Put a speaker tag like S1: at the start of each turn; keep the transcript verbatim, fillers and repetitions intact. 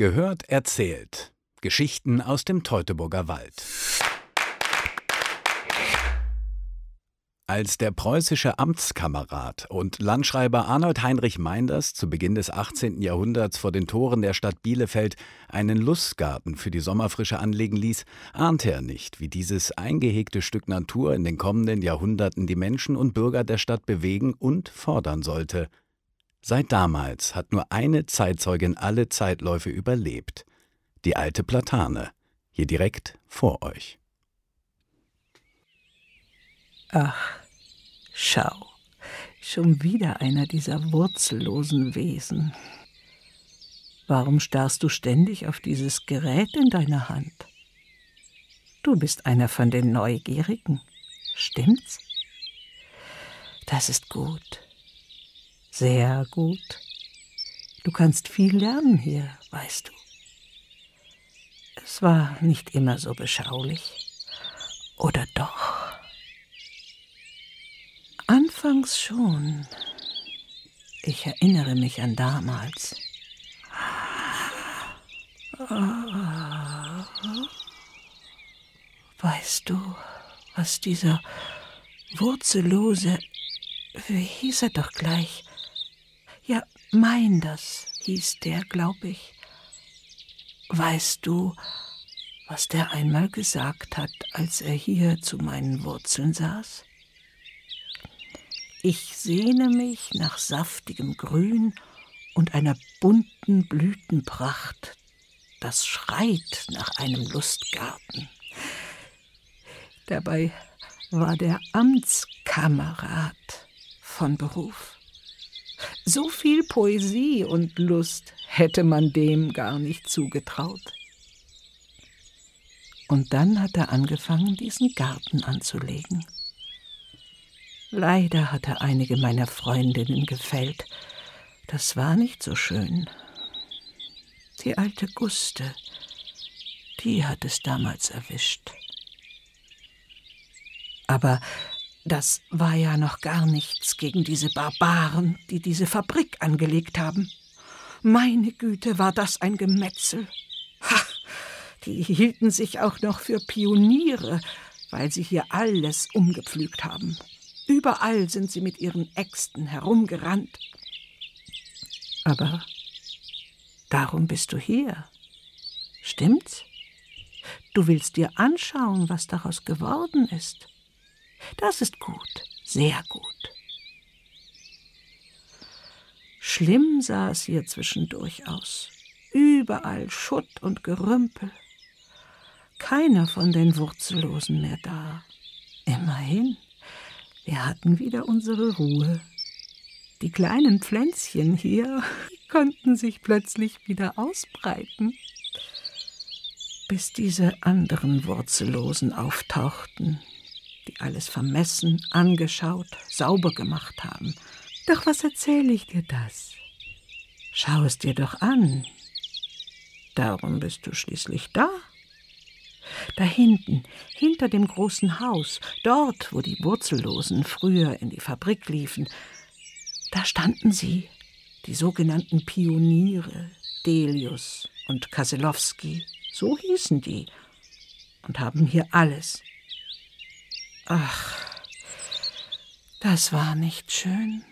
S1: Gehört erzählt. Geschichten aus dem Teutoburger Wald. Als der preußische Amtskamerad und Landschreiber Arnold Heinrich Meinders zu Beginn des achtzehnten Jahrhunderts vor den Toren der Stadt Bielefeld einen Lustgarten für die Sommerfrische anlegen ließ, ahnte er nicht, wie dieses eingehegte Stück Natur in den kommenden Jahrhunderten die Menschen und Bürger der Stadt bewegen und fordern sollte. Seit damals hat nur eine Zeitzeugin alle Zeitläufe überlebt: die alte Platane, hier direkt vor euch.
S2: Ach, schau, schon wieder einer dieser wurzellosen Wesen. Warum starrst du ständig auf dieses Gerät in deiner Hand? Du bist einer von den Neugierigen, stimmt's? Das ist gut, sehr gut. Du kannst viel lernen hier, weißt du. Es war nicht immer so beschaulich, oder doch? Anfangs schon. Ich erinnere mich an damals. Weißt du, was dieser wurzellose, wie hieß er doch gleich? Ja, Meinders hieß der, glaube ich. Weißt du, was der einmal gesagt hat, als er hier zu meinen Wurzeln saß? Ich sehne mich nach saftigem Grün und einer bunten Blütenpracht, das schreit nach einem Lustgarten. Dabei war der Amtskamerad von Beruf. So viel Poesie und Lust hätte man dem gar nicht zugetraut. Und dann hat er angefangen, diesen Garten anzulegen. Leider hat er einige meiner Freundinnen gefällt. Das war nicht so schön. Die alte Guste, die hat es damals erwischt. Aber das war ja noch gar nichts gegen diese Barbaren, die diese Fabrik angelegt haben. Meine Güte, war das ein Gemetzel. Ha, die hielten sich auch noch für Pioniere, weil sie hier alles umgepflügt haben. Überall sind sie mit ihren Äxten herumgerannt. Aber darum bist du hier. Stimmt's? Du willst dir anschauen, was daraus geworden ist. Das ist gut, sehr gut. Schlimm sah es hier zwischendurch aus. Überall Schutt und Gerümpel. Keiner von den Wurzellosen mehr da. Immerhin. Wir hatten wieder unsere Ruhe. Die kleinen Pflänzchen hier konnten sich plötzlich wieder ausbreiten, bis diese anderen Wurzellosen auftauchten, die alles vermessen, angeschaut, sauber gemacht haben. Doch was erzähle ich dir das? Schau es dir doch an. Darum bist du schließlich da. Da hinten, hinter dem großen Haus, dort, wo die Wurzellosen früher in die Fabrik liefen, da standen sie, die sogenannten Pioniere, Delius und Kaselowski, so hießen die, und haben hier alles. Ach, das war nicht schön.